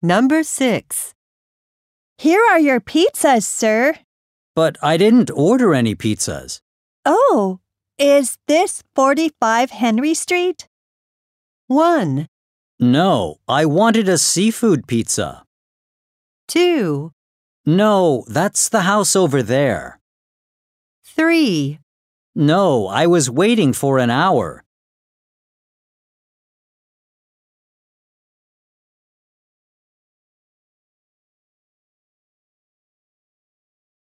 Number 6. Here are your pizzas, sir. But I didn't order any pizzas. Oh, is this 45 Henry Street? 1, No, I wanted a seafood pizza. 2, No, that's the house over there. 3. No, I was waiting for an hour.